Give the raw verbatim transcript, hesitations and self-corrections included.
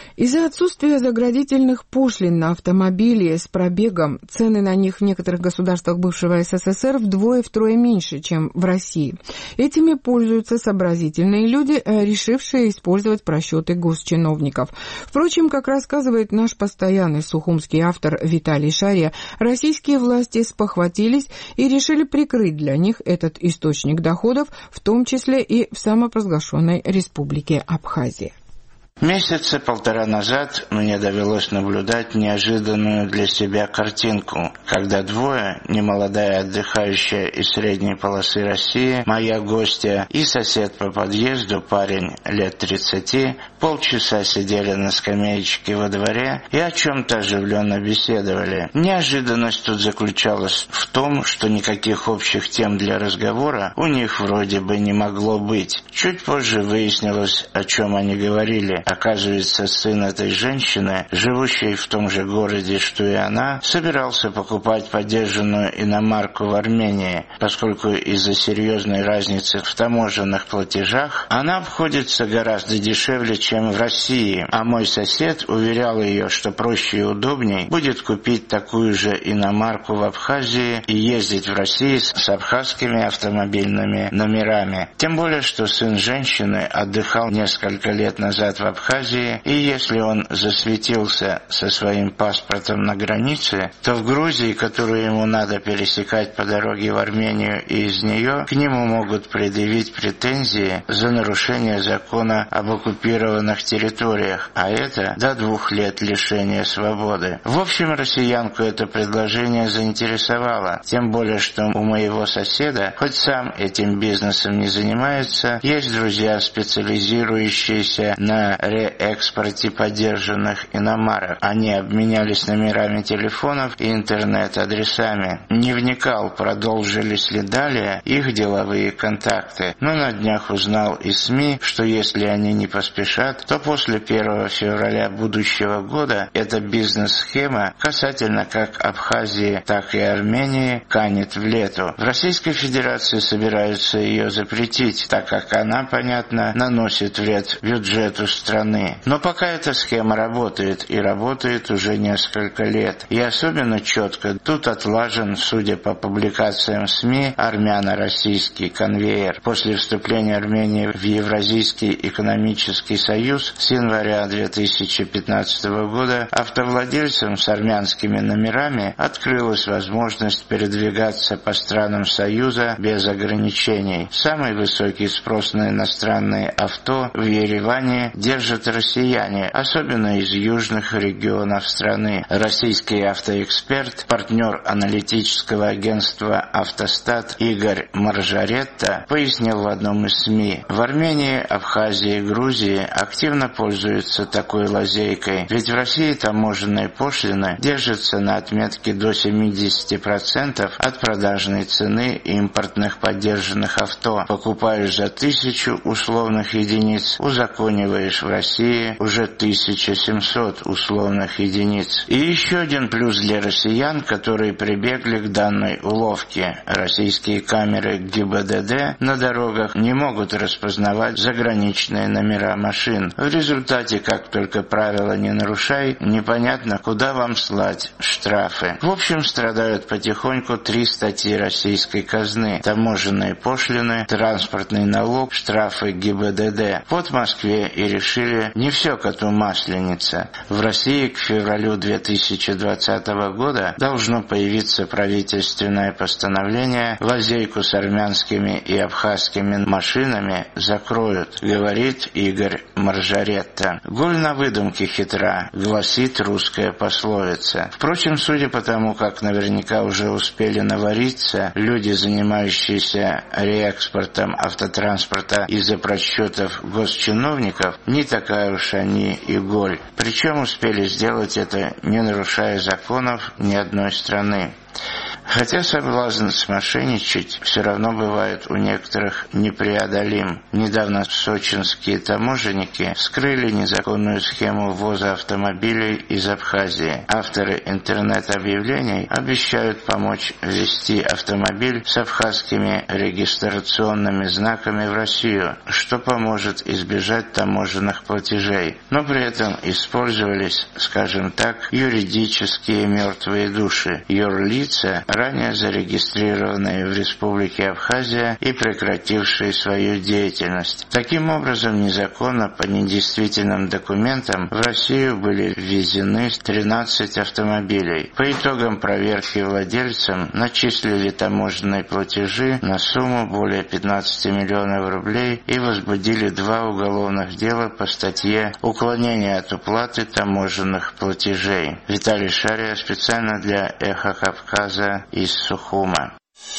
Из-за отсутствия заградительных пошлин на автомобили с пробегом цены на них в некоторых государствах бывшего СССР вдвое-втрое меньше, чем в России. Этими пользуются сообразительные люди, решившие использовать просчеты госчиновников. Впрочем, как рассказывает наш постоянный сухумский автор Виталий Шарья, российские власти спохватились и решили прикрыть для них этот источник доходов, в том числе и в самопровозглашенной республике Абхазия. Месяца полтора назад мне довелось наблюдать неожиданную для себя картинку, когда двое, немолодая отдыхающая из средней полосы России, моя гостья и сосед по подъезду, парень лет тридцати, полчаса сидели на скамеечке во дворе и о чем-то оживленно беседовали. Неожиданность тут заключалась в том, что никаких общих тем для разговора у них вроде бы не могло быть. Чуть позже выяснилось, о чем они говорили. Оказывается, сын этой женщины, живущей в том же городе, что и она, собирался покупать подержанную иномарку в Армении, поскольку из-за серьезной разницы в таможенных платежах она обходится гораздо дешевле, чем в России, а мой сосед уверял ее, что проще и удобней будет купить такую же иномарку в Абхазии и ездить в Россию с абхазскими автомобильными номерами. Тем более, что сын женщины отдыхал несколько лет назад в Абхазии, и если он засветился со своим паспортом на границе, то в Грузии, которую ему надо пересекать по дороге в Армению и из нее, к нему могут предъявить претензии за нарушение закона об оккупированных территориях, а это до двух лет лишения свободы. В общем, россиянку это предложение заинтересовало, тем более, что у моего соседа, хоть сам этим бизнесом не занимается, есть друзья, специализирующиеся на реэкспорте подержанных иномарок. Они обменялись номерами телефонов и интернет-адресами. Не вникал, продолжились ли далее их деловые контакты, но на днях узнал из СМИ, что если они не поспешат, то после первого февраля будущего года эта бизнес-схема касательно как Абхазии, так и Армении канет в лету. В Российской Федерации собираются ее запретить, так как она, понятно, наносит вред бюджету страны. Но пока эта схема работает, и работает уже несколько лет. И особенно четко тут отлажен, судя по публикациям СМИ, армяно-российский конвейер. После вступления Армении в Евразийский экономический союз с января две тысячи пятнадцатого года автовладельцам с армянскими номерами открылась возможность передвигаться по странам Союза без ограничений. Самый высокий спрос на иностранные авто в Ереване держат россияне, особенно из южных регионов страны. Российский автоэксперт, партнер аналитического агентства «Автостат» Игорь Маржаретта пояснил в одном из СМИ: в Армении, Абхазии и Грузии активно пользуются такой лазейкой, ведь в России таможенные пошлины держатся на отметке до семьдесят процентов от продажной цены импортных подержанных авто. Покупаешь за тысячу условных единиц, узакониваешь в России уже тысяча семьсот условных единиц. И еще один плюс для россиян, которые прибегли к данной уловке. Российские камеры ГИБДД на дорогах не могут распознавать заграничные номера машин. В результате, как только правила не нарушай, непонятно, куда вам слать штрафы. В общем, страдают потихоньку три статьи российской казны: таможенные пошлины, транспортный налог, штрафы ГИБДД. Вот в Москве и решили не все коту масленица. В России к февралю две тысячи двадцатого года должно появиться правительственное постановление: лазейку с армянскими и абхазскими машинами закроют, говорит Игорь Маржаретта. Голь на выдумке хитра, гласит русская пословица. Впрочем, судя по тому, как наверняка уже успели навариться люди, занимающиеся реэкспортом автотранспорта из-за просчетов госчиновников, не такая уж они и голь. Причем успели сделать это, не нарушая законов ни одной страны. Хотя соблазн смошенничать все равно бывает у некоторых непреодолим. Недавно сочинские таможенники вскрыли незаконную схему ввоза автомобилей из Абхазии. Авторы интернет-объявлений обещают помочь ввести автомобиль с абхазскими регистрационными знаками в Россию, что поможет избежать таможенных платежей. Но при этом использовались, скажем так, юридические мертвые души, юрлица, ранее зарегистрированные в Республике Абхазия и прекратившие свою деятельность. Таким образом, незаконно по недействительным документам в Россию были ввезены тринадцать автомобилей. По итогам проверки владельцам начислили таможенные платежи на сумму более пятнадцати миллионов рублей и возбудили два уголовных дела по статье «Уклонение от уплаты таможенных платежей». Виталий Шария специально для «Эхо Кавказа» из Сухума.